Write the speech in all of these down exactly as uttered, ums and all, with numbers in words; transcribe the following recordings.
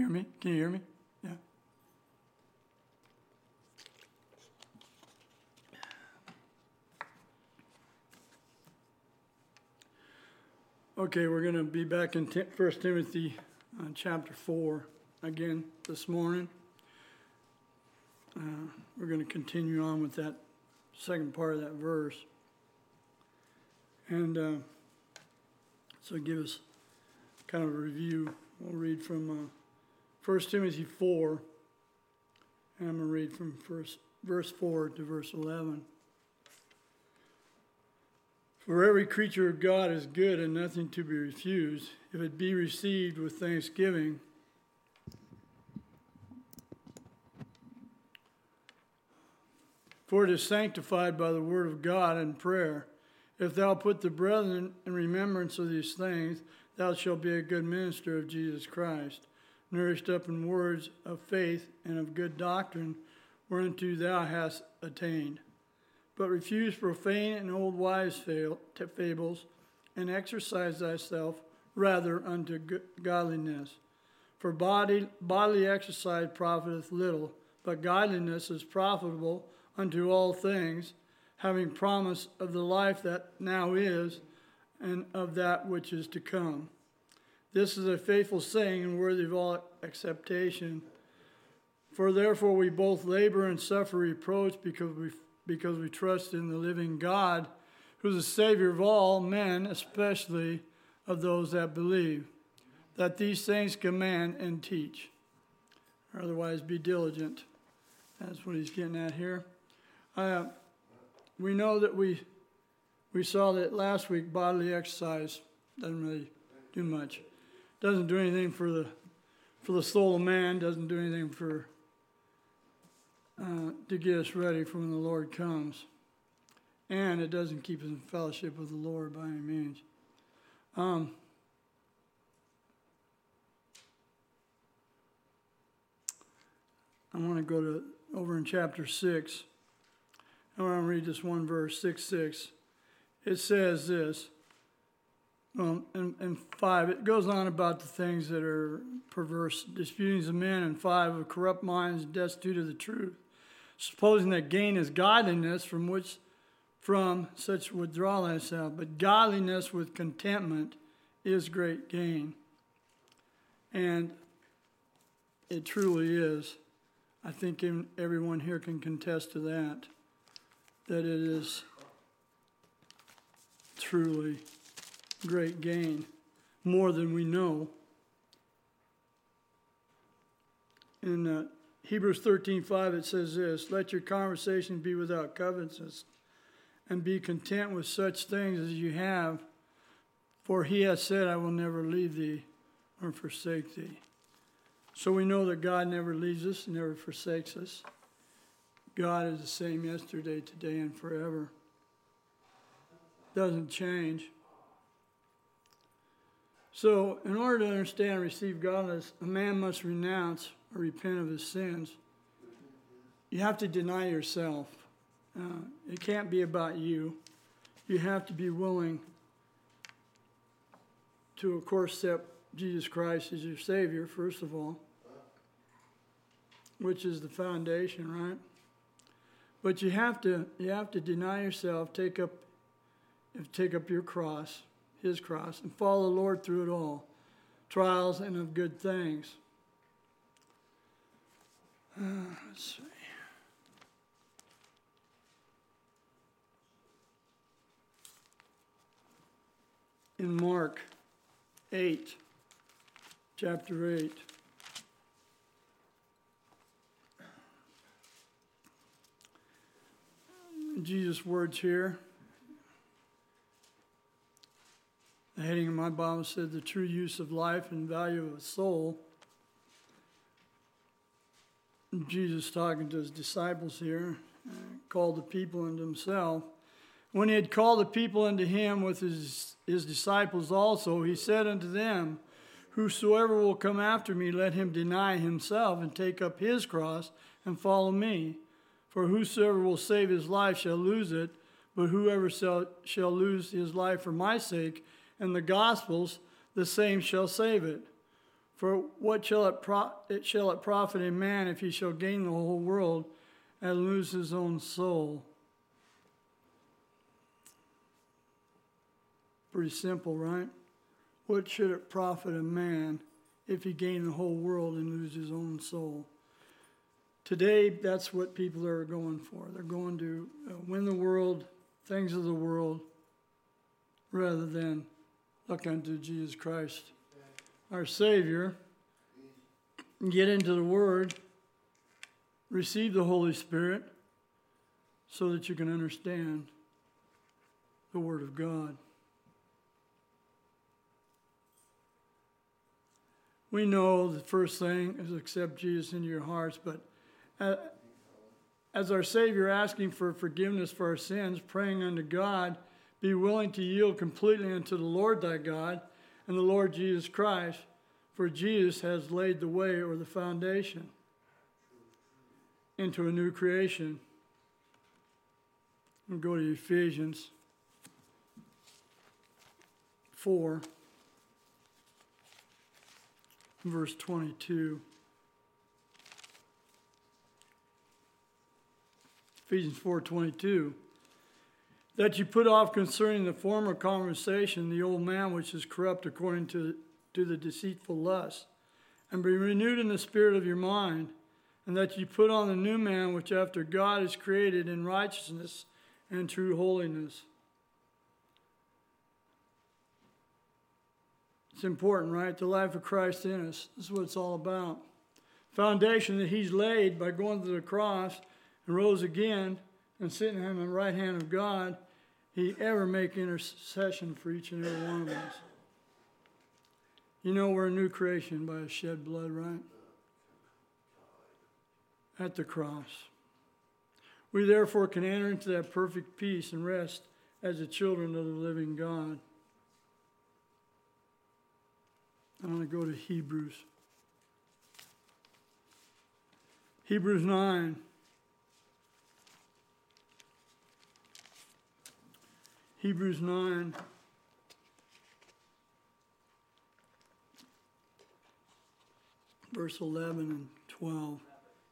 me? Can you hear me? Yeah. Okay, we're going to be back in First Timothy uh, chapter four again this morning. Uh, we're going to continue on with that second part of that verse. And uh, so give us kind of a review. We'll read from uh, First Timothy four, and I'm going to read from first, verse four to verse eleven. For every creature of God is good and nothing to be refused, if it be received with thanksgiving. For it is sanctified by the word of God and prayer. If thou put the brethren in remembrance of these things, thou shalt be a good minister of Jesus Christ, nourished up in words of faith and of good doctrine, whereunto thou hast attained. But refuse profane and old wives' fables, and exercise thyself rather unto godliness. For body, bodily exercise profiteth little, but godliness is profitable unto all things, having promise of the life that now is, and of that which is to come. This is a faithful saying and worthy of all acceptation. For therefore we both labor and suffer reproach because we because we trust in the living God, who is the Savior of all men, especially of those that believe, that these things command and teach. Or otherwise be diligent. That's what he's getting at here. Uh, we know that we we saw that last week bodily exercise doesn't really do much. Doesn't do anything for the for the soul of man, doesn't do anything for Uh, to get us ready for when the Lord comes. And it doesn't keep us in fellowship with the Lord by any means. Um, I want to go to over in chapter six. I want to read this one verse, six six. It says this, well, in, in five, it goes on about the things that are perverse, disputings of men, and five, of corrupt minds, destitute of the truth, supposing that gain is godliness, from which from such withdraw thyself. But godliness with contentment is great gain. And it truly is. I think everyone here can contest to that, that it is truly great gain, more than we know. In uh, Hebrews thirteen five, it says this, let your conversation be without covetousness, and be content with such things as you have, for he has said, I will never leave thee or forsake thee. So we know that God never leaves us, never forsakes us. God is the same yesterday, today, and forever. Doesn't change. So in order to understand and receive godliness, a man must renounce or repent of his sins. You have to deny yourself. Uh, it can't be about you. You have to be willing to, of course, accept Jesus Christ as your Savior, first of all, which is the foundation, right? But you have to you have to deny yourself, take up take up your cross, his cross, and follow the Lord through it all, trials and of good things. Uh, let's see. In Mark eight, chapter eight, Jesus' words here. The heading of my Bible said, the true use of life and value of a soul. Jesus talking to his disciples here, uh, called the people unto himself. When he had called the people unto him with his, his disciples also, he said unto them, whosoever will come after me, let him deny himself and take up his cross and follow me. For whosoever will save his life shall lose it, but whoever shall, shall lose his life for my sake and the gospel's, the same shall save it. For what shall it, pro- it shall it profit a man if he shall gain the whole world and lose his own soul? Pretty simple, right? What should it profit a man if he gain the whole world and lose his own soul? Today, that's what people are going for. They're going to uh, win the world, things of the world, rather than look unto Jesus Christ, our Savior, get into the Word, receive the Holy Spirit, so that you can understand the Word of God. We know the first thing is accept Jesus into your hearts, but as our Savior asking for forgiveness for our sins, praying unto God, be willing to yield completely unto the Lord thy God and the Lord Jesus Christ, for Jesus has laid the way or the foundation into a new creation. We'll go to Ephesians four. Verse twenty-two. Ephesians four twenty-two. That you put off concerning the former conversation the old man which is corrupt according to, to the deceitful lust, and be renewed in the spirit of your mind, and that you put on the new man which after God is created in righteousness and true holiness. It's important, right? The life of Christ in us. This is what it's all about. Foundation that he's laid by going to the cross and rose again and sitting on the right hand of God. He ever make intercession for each and every one of us. You know we're a new creation by his shed blood, right? At the cross. We therefore can enter into that perfect peace and rest as the children of the living God. I'm going to go to Hebrews. Hebrews nine. Hebrews nine. Verse eleven and twelve.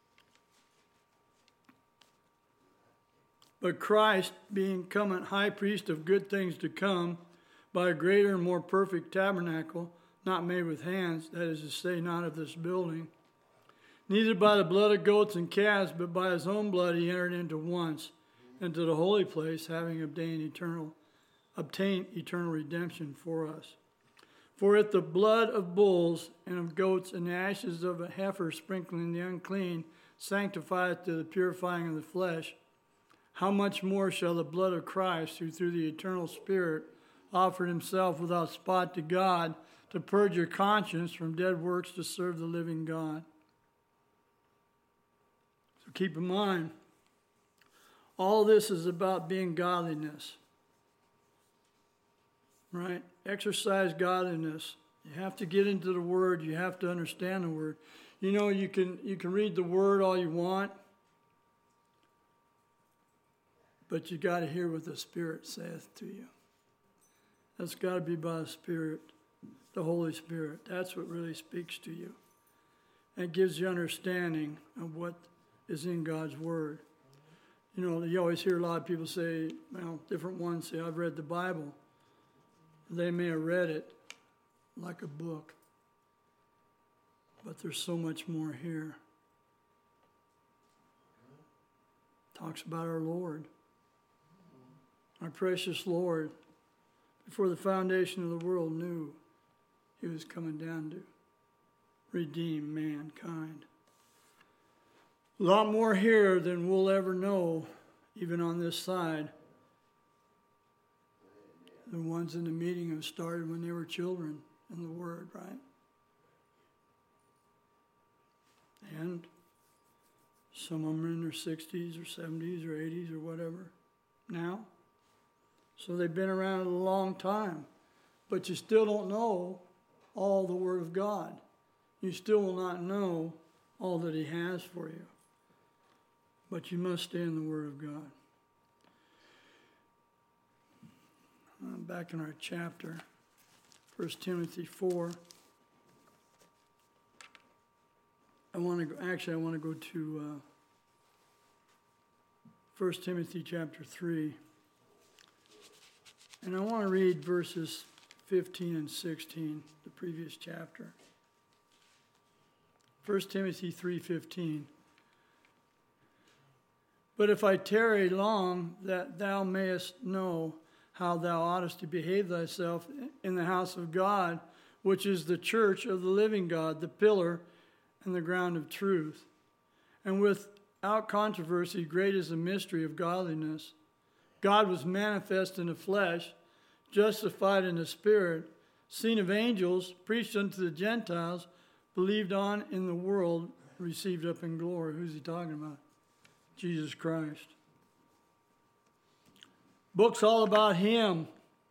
But Christ, being come a high priest of good things to come, by a greater and more perfect tabernacle, not made with hands, that is to say, not of this building, neither by the blood of goats and calves, but by his own blood he entered into once, into the holy place, having obtained eternal, obtained eternal redemption for us. For if the blood of bulls and of goats and the ashes of a heifer sprinkling the unclean sanctifieth to the purifying of the flesh, how much more shall the blood of Christ, who through the eternal Spirit offered himself without spot to God, to purge your conscience from dead works to serve the living God. So keep in mind, all this is about being godliness. Right? Exercise godliness. You have to get into the Word. You have to understand the Word. You know, you can you can read the Word all you want, but you got to hear what the Spirit saith to you. That's got to be by the Spirit, the Holy Spirit. That's what really speaks to you. And it gives you understanding of what is in God's Word. You know, you always hear a lot of people say, well, different ones say, I've read the Bible. They may have read it like a book, but there's so much more here. Talks about our Lord, our precious Lord. Before the foundation of the world knew he was coming down to redeem mankind. A lot more here than we'll ever know, even on this side. The ones in the meeting have started when they were children in the Word, right? And some of them are in their sixties or seventies or eighties or whatever now. So they've been around a long time. But you still don't know all the Word of God. You still will not know all that he has for you. But you must stay in the Word of God. Uh, back in our chapter, First Timothy four. want to go, actually, I want to go to uh, First Timothy chapter three. And I want to read verses fifteen and sixteen, the previous chapter. First Timothy three fifteen. But if I tarry long, that thou mayest know how thou oughtest to behave thyself in the house of God, which is the church of the living God, the pillar and the ground of truth. And without controversy, great is the mystery of godliness. God was manifest in the flesh, justified in the spirit, seen of angels, preached unto the Gentiles, believed on in the world, received up in glory. Who's he talking about? Jesus Christ. Book's all about him.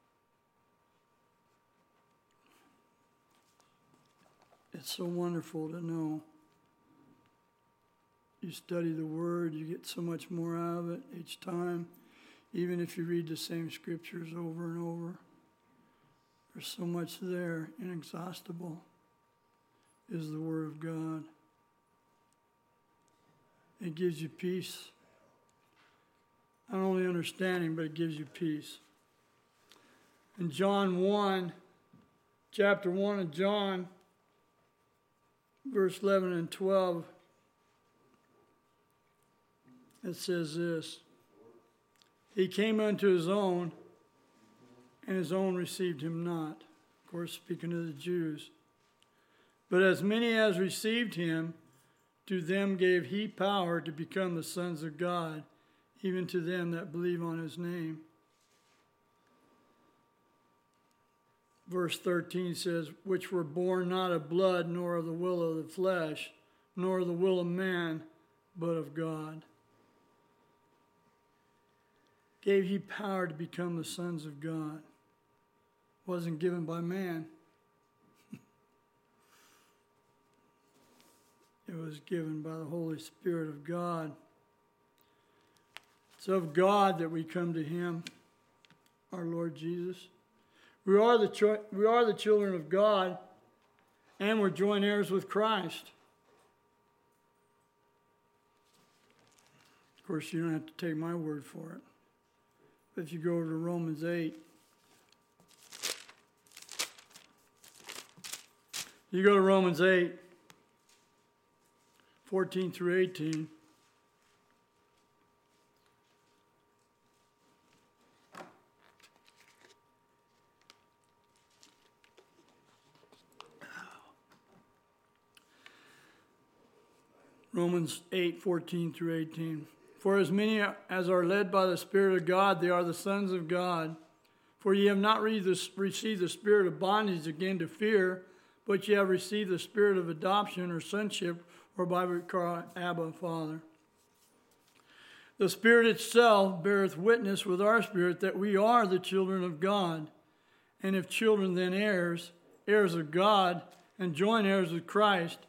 It's so wonderful to know. You study the Word, you get so much more out of it each time. Even if you read the same scriptures over and over, there's so much there. Inexhaustible is the Word of God. It gives you peace. Not only understanding, but it gives you peace. In John one, chapter one of John, verse eleven and twelve, it says this: He came unto his own, and his own received him not. Of course, speaking to the Jews. But as many as received him, to them gave he power to become the sons of God, even to them that believe on his name. Verse thirteen says, which were born not of blood, nor of the will of the flesh, nor of the will of man, but of God. Gave he power to become the sons of God. Wasn't given by man. It was given by the Holy Spirit of God. It's of God that we come to him, our Lord Jesus. We are the cho- we are the children of God, and we're joint heirs with Christ. Of course, you don't have to take my word for it. But if you go over to Romans eight, you go to Romans eight, fourteen through eighteen. Romans eight, fourteen through eighteen. For as many as are led by the Spirit of God, they are the sons of God. For ye have not received the spirit of bondage again to fear, but ye have received the spirit of adoption or sonship, whereby we cry, Abba, Father. The Spirit itself beareth witness with our spirit that we are the children of God. And if children, then heirs, heirs of God, and joint heirs with Christ,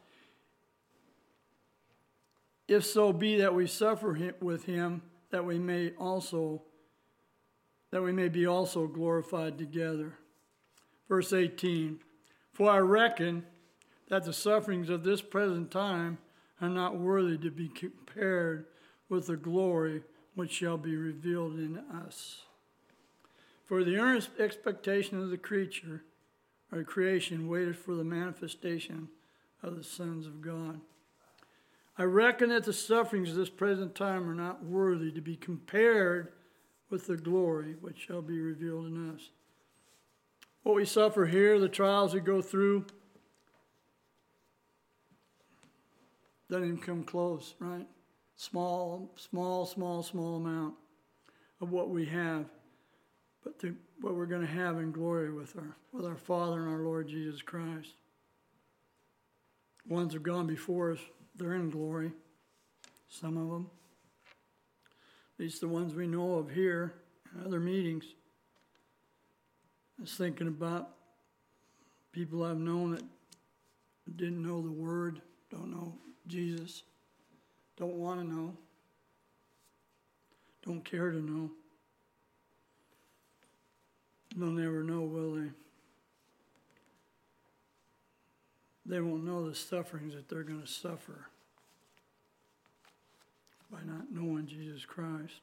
if so be that we suffer with him, that we may also, that we may be also glorified together. Verse eighteen, for I reckon that the sufferings of this present time are not worthy to be compared with the glory which shall be revealed in us. For the earnest expectation of the creature, or creation, waiteth for the manifestation of the sons of God. I reckon that the sufferings of this present time are not worthy to be compared with the glory which shall be revealed in us. What we suffer here, the trials we go through, doesn't even come close, right? Small, small, small, small amount of what we have. But the, what we're going to have in glory with our, with our Father and our Lord Jesus Christ. Ones have gone before us. They're in glory, some of them. At least the ones we know of here and other meetings. I was thinking about people I've known that didn't know the Word, don't know Jesus, don't want to know, don't care to know. They'll never know, will they? they won't know the sufferings that they're going to suffer by not knowing Jesus Christ.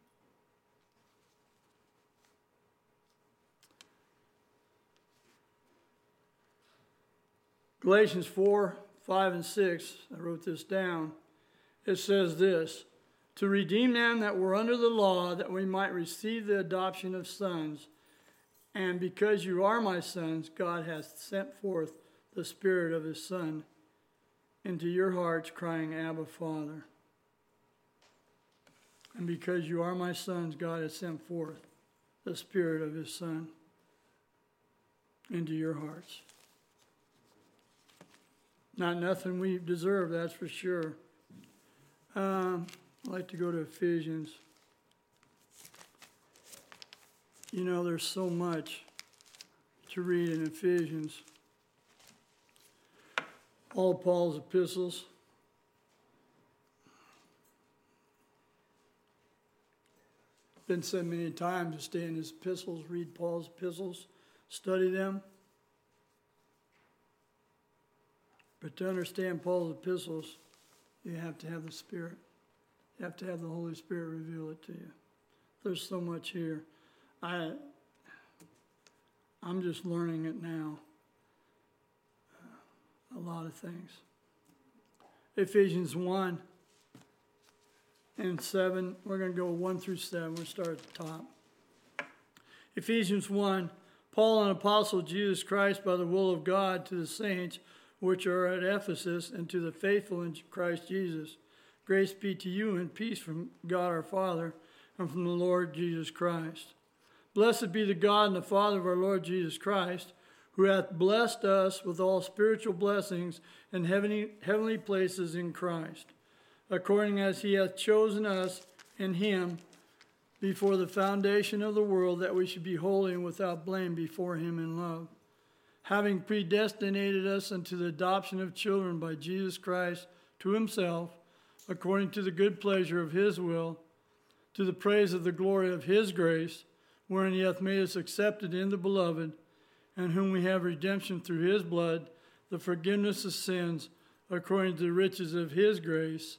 Galatians four, five, and six, I wrote this down. It says this, to redeem them that were under the law, that we might receive the adoption of sons. And because you are my sons, God hath sent forth the Spirit of his Son into your hearts, crying, Abba, Father. And because you are my sons, God has sent forth the Spirit of his Son into your hearts. Not nothing we deserve, that's for sure. Um, I'd like to go to Ephesians. You know, there's so much to read in Ephesians. All Paul's epistles. Been said many times to stay in his epistles, read Paul's epistles, study them. But to understand Paul's epistles, you have to have the Spirit. You have to have the Holy Spirit reveal it to you. There's so much here. I, I'm just learning it now. Uh, a lot of things. Ephesians one and seven. We're going to go one through seven. We'll start at the top. Ephesians one. Paul, an apostle of Jesus Christ by the will of God, to the saints which are at Ephesus, and to the faithful in Christ Jesus. Grace be to you and peace from God our Father and from the Lord Jesus Christ. Blessed be the God and the Father of our Lord Jesus Christ, who hath blessed us with all spiritual blessings in heavenly, heavenly places in Christ, according as he hath chosen us in him before the foundation of the world, that we should be holy and without blame before him in love, having predestinated us unto the adoption of children by Jesus Christ to himself, according to the good pleasure of his will, to the praise of the glory of his grace, wherein he hath made us accepted in the beloved, and whom we have redemption through his blood, the forgiveness of sins, according to the riches of his grace.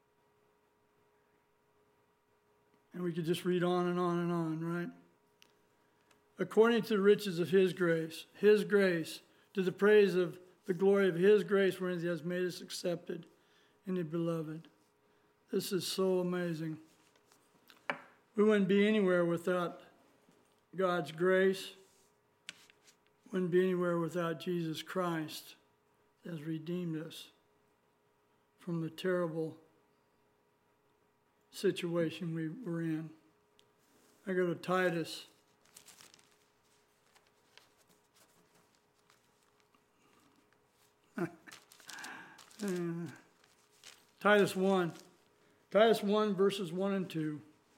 And we could just read on and on and on, right? According to the riches of his grace, his grace, to the praise of the glory of his grace, wherein he has made us accepted in the beloved. This is so amazing. We wouldn't be anywhere without God's grace. Wouldn't be anywhere without Jesus Christ that has redeemed us from the terrible situation we were in. I go to Titus. uh, Titus one. Titus one, verses one and two.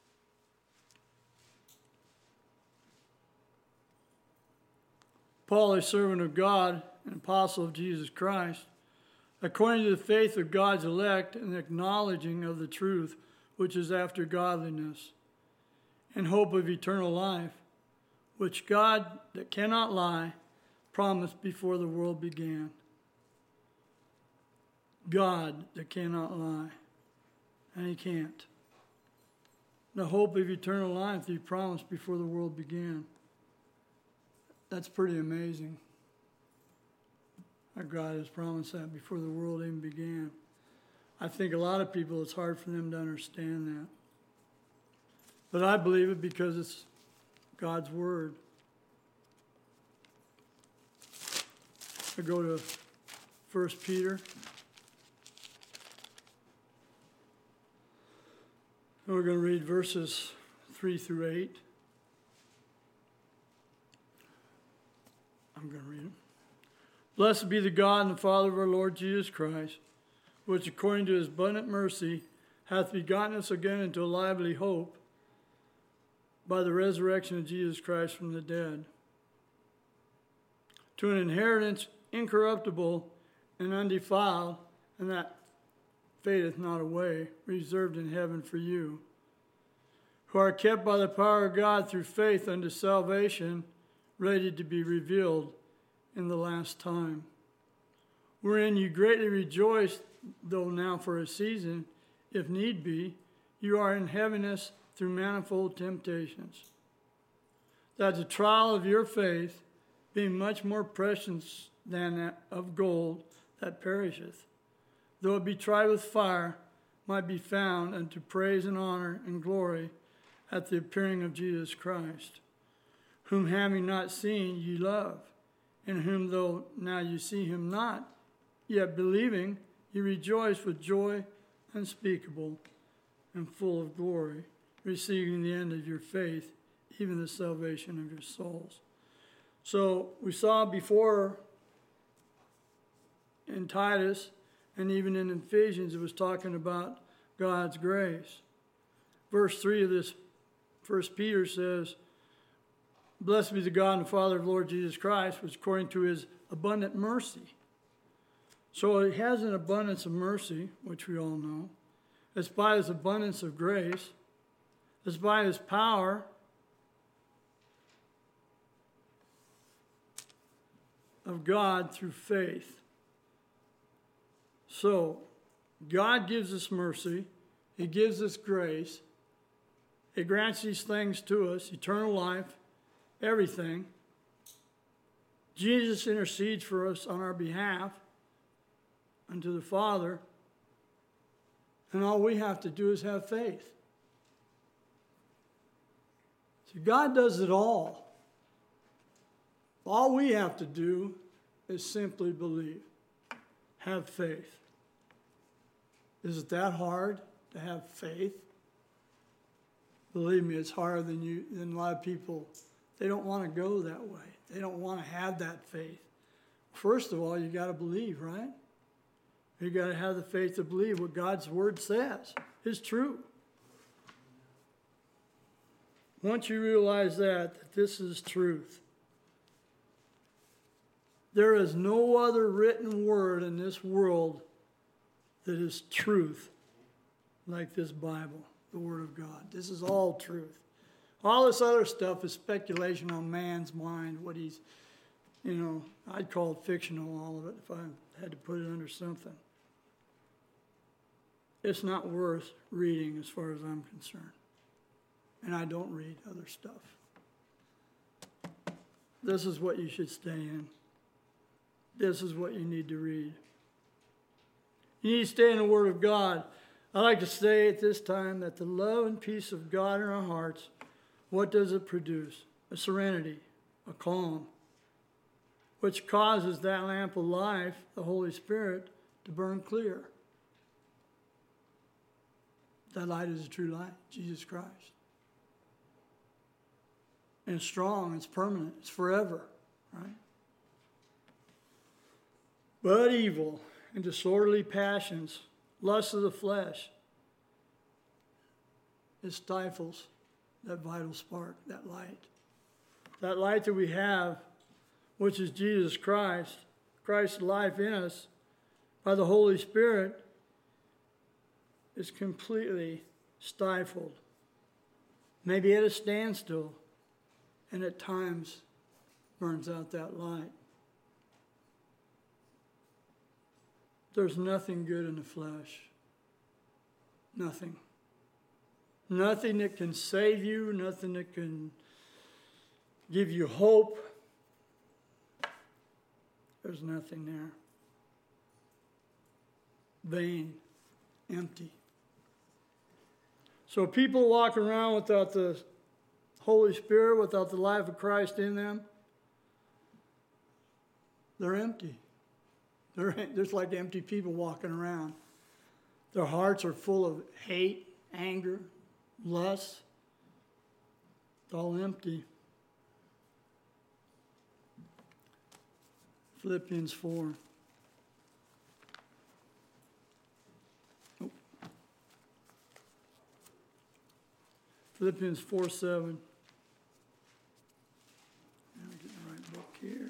Paul, a servant of God, an apostle of Jesus Christ, according to the faith of God's elect and the acknowledging of the truth, which is after godliness, and hope of eternal life, which God, that cannot lie, promised before the world began. God that cannot lie, and he can't. The hope of eternal life that he promised before the world began. That's pretty amazing. Our God has promised that before the world even began. I think a lot of people, it's hard for them to understand that. But I believe it because it's God's word. I go to First Peter. And we're going to read verses three through eight. I'm going to read it. Blessed be the God and the Father of our Lord Jesus Christ, which according to his abundant mercy hath begotten us again into a lively hope by the resurrection of Jesus Christ from the dead, to an inheritance incorruptible and undefiled, and that fadeth not away, reserved in heaven for you, who are kept by the power of God through faith unto salvation, ready to be revealed in the last time. wherein you greatly rejoice, though now for a season, if need be, you are in heaviness through manifold temptations, that the trial of your faith, being much more precious than that of gold that perisheth, though it be tried with fire, might be found unto praise and honor and glory at the appearing of Jesus Christ, whom having not seen ye love, in whom though now you see him not, yet believing ye rejoice with joy unspeakable and full of glory, receiving the end of your faith, even the salvation of your souls. So we saw before in Titus and even in Ephesians, it was talking about God's grace. Verse three of this First Peter says, blessed be the God and Father of Lord Jesus Christ, which according to his abundant mercy. So he has an abundance of mercy, which we all know. It's by his abundance of grace. It's by his power. Of God through faith. So, God gives us mercy. He gives us grace. He grants these things to us, eternal life, everything. Jesus intercedes for us on our behalf unto the Father. And all we have to do is have faith. So God does it all. All we have to do is simply believe. Have faith. Is it that hard to have faith? Believe me, it's harder than you than a lot of people. They don't want to go that way. They don't want to have that faith. First of all, you got to believe, right? You got to have the faith to believe what God's word says is true. Once you realize that, that this is truth, there is no other written word in this world that is truth like this Bible, the Word of God. This is all truth. All this other stuff is speculation on man's mind, what he's, you know, I'd call it fictional, all of it, if I had to put it under something. It's not worth reading as far as I'm concerned. And I don't read other stuff. This is what you should stay in. This is what you need to read. You need to stay in the Word of God. I like to say at this time that the love and peace of God in our hearts, what does it produce? A serenity, a calm, which causes that lamp of life, the Holy Spirit, to burn clear. That light is a true light, Jesus Christ. And it's strong, it's permanent, it's forever, right? But evil and disorderly passions, lust of the flesh, it stifles that vital spark, that light. That light that we have, which is Jesus Christ, Christ's life in us, by the Holy Spirit, is completely stifled. Maybe at a standstill, and at times burns out that light. There's nothing good in the flesh. Nothing. Nothing that can save you, nothing that can give you hope. There's nothing there. Vain, empty. So people walk around without the Holy Spirit, without the life of Christ in them, they're empty. They're just like empty people walking around. Their hearts are full of hate, anger, lust. It's all empty. Philippians four. Oh. Philippians four seven. Let me get the right book here.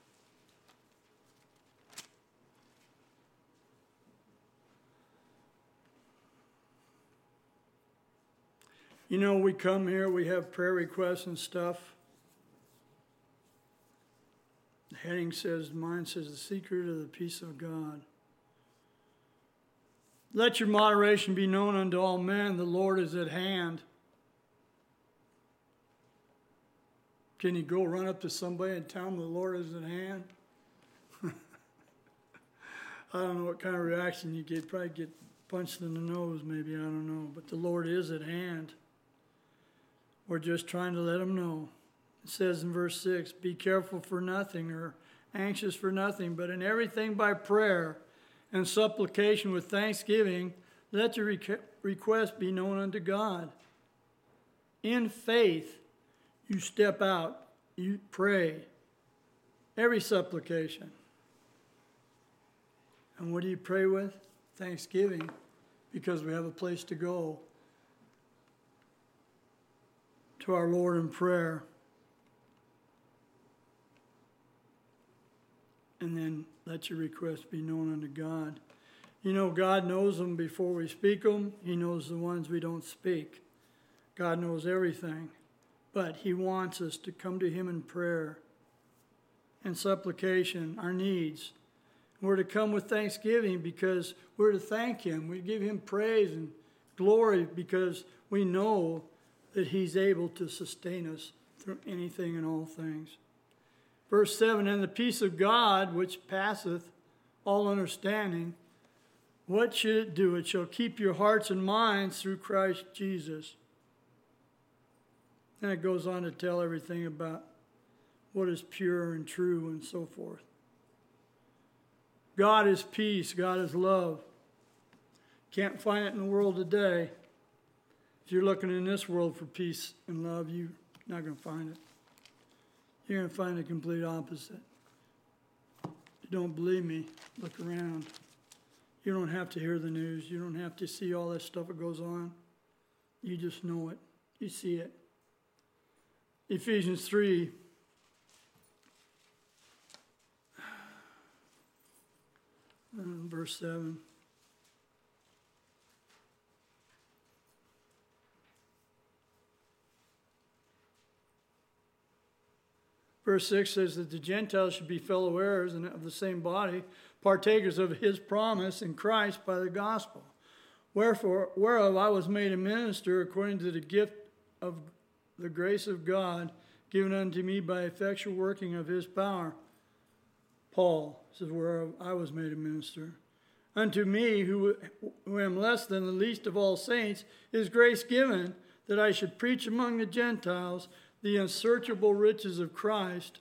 You know, we come here, we have prayer requests and stuff. The heading says, mine says, the secret of the peace of God. Let your moderation be known unto all men. The Lord is at hand. Can you go run up to somebody and tell them the Lord is at hand? I don't know what kind of reaction you get. Probably get punched in the nose, maybe. I don't know. But the Lord is at hand. We're just trying to let them know. It says in verse six, be careful for nothing or anxious for nothing, but in everything by prayer and supplication with thanksgiving, let your request be known unto God. In faith, you step out, you pray, every supplication. And what do you pray with? Thanksgiving, because we have a place to go to our Lord in prayer. And then let your requests be known unto God. You know, God knows them before we speak them. He knows the ones we don't speak. God knows everything. But he wants us to come to him in prayer and supplication, our needs. We're to come with thanksgiving because we're to thank him. We give him praise and glory because we know that he's able to sustain us through anything and all things. Verse seven, and the peace of God, which passeth all understanding, what should it do? It shall keep your hearts and minds through Christ Jesus. And it goes on to tell everything about what is pure and true and so forth. God is peace. God is love. Can't find it in the world today. If you're looking in this world for peace and love, you're not going to find it. You're going to find the complete opposite. If you don't believe me, look around. You don't have to hear the news. You don't have to see all that stuff that goes on. You just know it. You see it. Ephesians three. Verse seven. Verse six says that the Gentiles should be fellow heirs and of the same body, partakers of his promise in Christ by the gospel. Wherefore, whereof I was made a minister according to the gift of the grace of God given unto me by effectual working of his power. Paul says, whereof I was made a minister. Unto me, who, who am less than the least of all saints, is grace given that I should preach among the Gentiles the unsearchable riches of Christ,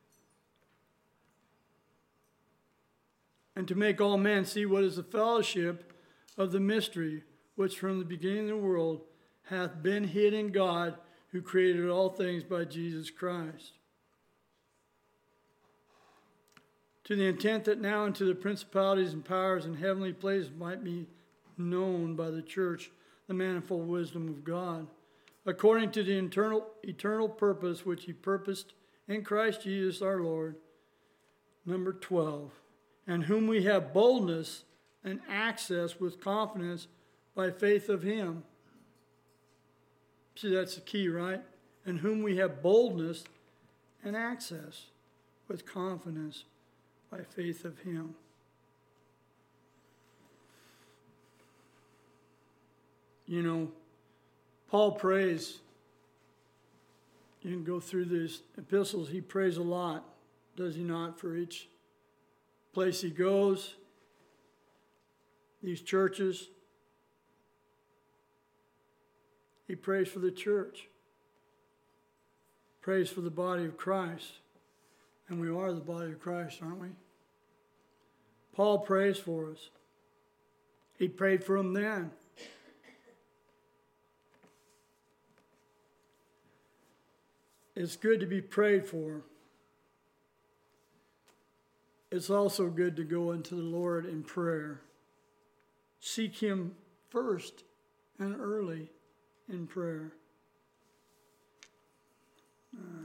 and to make all men see what is the fellowship of the mystery, which from the beginning of the world hath been hid in God, who created all things by Jesus Christ. To the intent that now unto the principalities and powers in heavenly places might be known by the church the manifold wisdom of God, according to the eternal, eternal purpose which he purposed in Christ Jesus our Lord. Number twelve, and whom we have boldness and access with confidence by faith of him. See, that's the key, right? And whom we have boldness and access with confidence by faith of him. You know, Paul prays. You can go through these epistles. He prays a lot, does he not, for each place he goes, these churches. He prays for the church. Prays for the body of Christ. And we are the body of Christ, aren't we? Paul prays for us. He prayed for them then. It's good to be prayed for. It's also good to go into the Lord in prayer. Seek him first and early in prayer. Uh,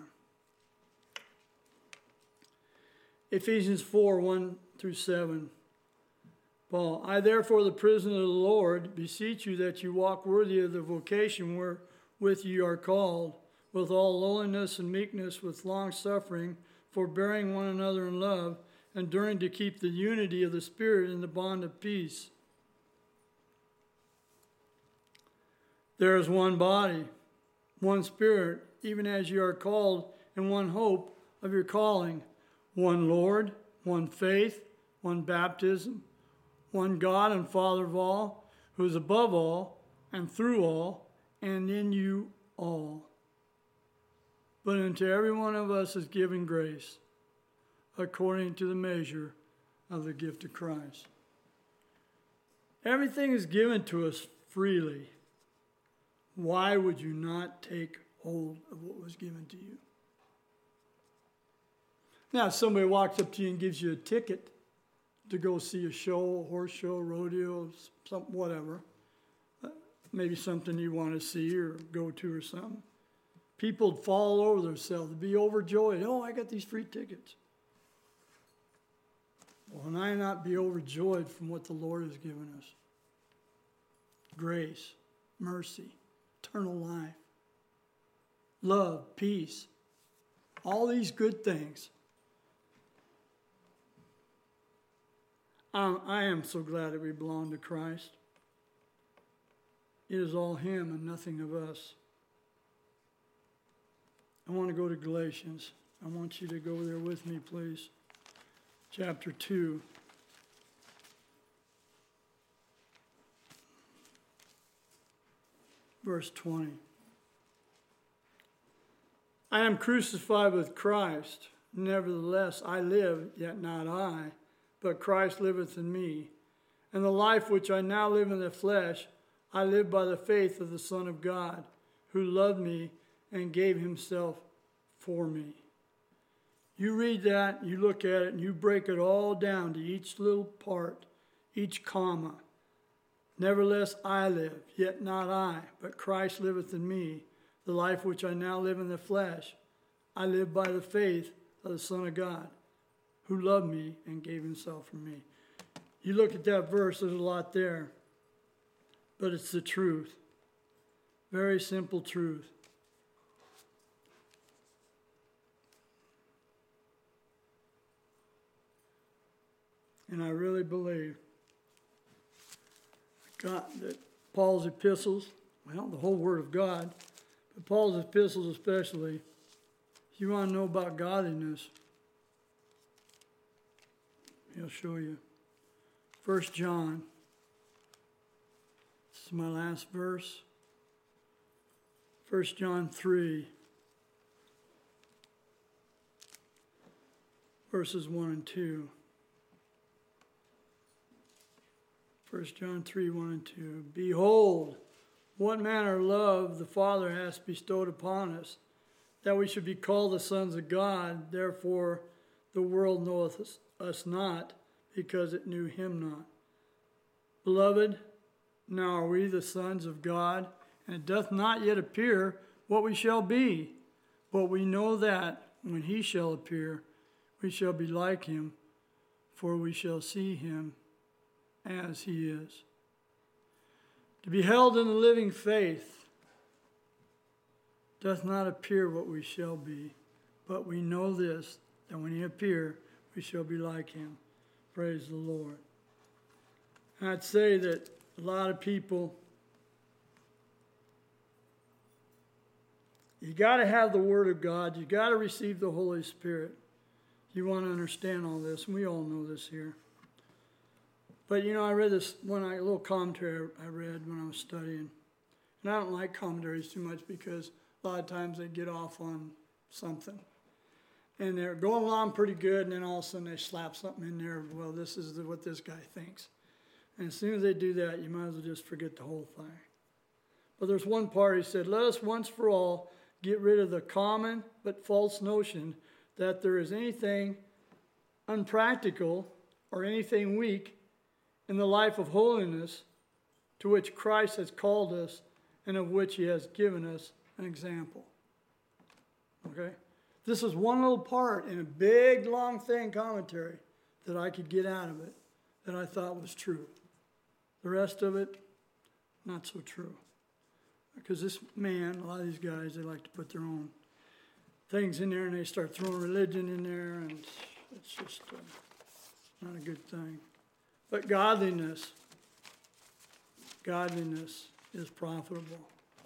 Ephesians four, one through seven. Paul, I therefore, the prisoner of the Lord, beseech you that you walk worthy of the vocation wherewith you are called, with all lowliness and meekness, with long suffering, forbearing one another in love, enduring to keep the unity of the Spirit in the bond of peace. There is one body, one Spirit, even as you are called in one hope of your calling, one Lord, one faith, one baptism, one God and Father of all, who is above all and through all and in you all. But unto every one of us is given grace, according to the measure of the gift of Christ. Everything is given to us freely. Why would you not take hold of what was given to you? Now, if somebody walks up to you and gives you a ticket to go see a show, a horse show, rodeo, something, whatever, uh, maybe something you want to see or go to or something, people would fall over themselves, they'd be overjoyed. Oh, I got these free tickets. Well, and I not be overjoyed from what the Lord has given us? Grace, mercy, eternal life, love, peace, all these good things. Um, I am so glad that we belong to Christ. It is all Him and nothing of us. I want to go to Galatians. I want you to go there with me, please. Chapter two. Verse twenty. I am crucified with Christ. Nevertheless, I live, yet not I, but Christ liveth in me. And the life which I now live in the flesh, I live by the faith of the Son of God, who loved me and gave himself for me. You read that, you look at it, and you break it all down to each little part, each comma. Nevertheless, I live, yet not I, but Christ liveth in me. The life which I now live in the flesh, I live by the faith of the Son of God, who loved me and gave himself for me. You look at that verse, there's a lot there, but it's the truth. Very simple truth. And I really believe God, that Paul's epistles, well, the whole Word of God, but Paul's epistles especially, if you want to know about godliness, he'll show you. First John, this is my last verse. First John three, verses one and two. First John three, one and two. Behold, what manner of love the Father hath bestowed upon us, that we should be called the sons of God. Therefore the world knoweth us, us not, because it knew him not. Beloved, now are we the sons of God, and it doth not yet appear what we shall be. But we know that when he shall appear, we shall be like him, for we shall see him as he is. To be held in the living faith doth not appear what we shall be, but we know this, that when he appear, we shall be like him. Praise the Lord. And I'd say that a lot of people, you got to have the Word of God. You got to receive the Holy Spirit. You want to understand all this, and we all know this here. But, you know, I read this one a little commentary I read when I was studying. And I don't like commentaries too much because a lot of times they get off on something. And they're going along pretty good, and then all of a sudden they slap something in there. Well, this is what this guy thinks. And as soon as they do that, you might as well just forget the whole thing. But there's one part, he said, let us once for all get rid of the common but false notion that there is anything unpractical or anything weak in the life of holiness to which Christ has called us and of which he has given us an example. Okay? This is one little part in a big, long thing commentary that I could get out of it that I thought was true. The rest of it, not so true. Because this man, a lot of these guys, they like to put their own things in there and they start throwing religion in there, and it's just uh, not a good thing. But godliness, godliness is profitable.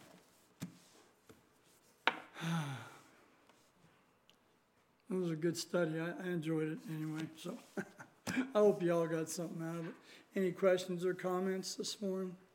It was a good study. I, I enjoyed it anyway, so I hope y'all got something out of it. Any questions or comments this morning?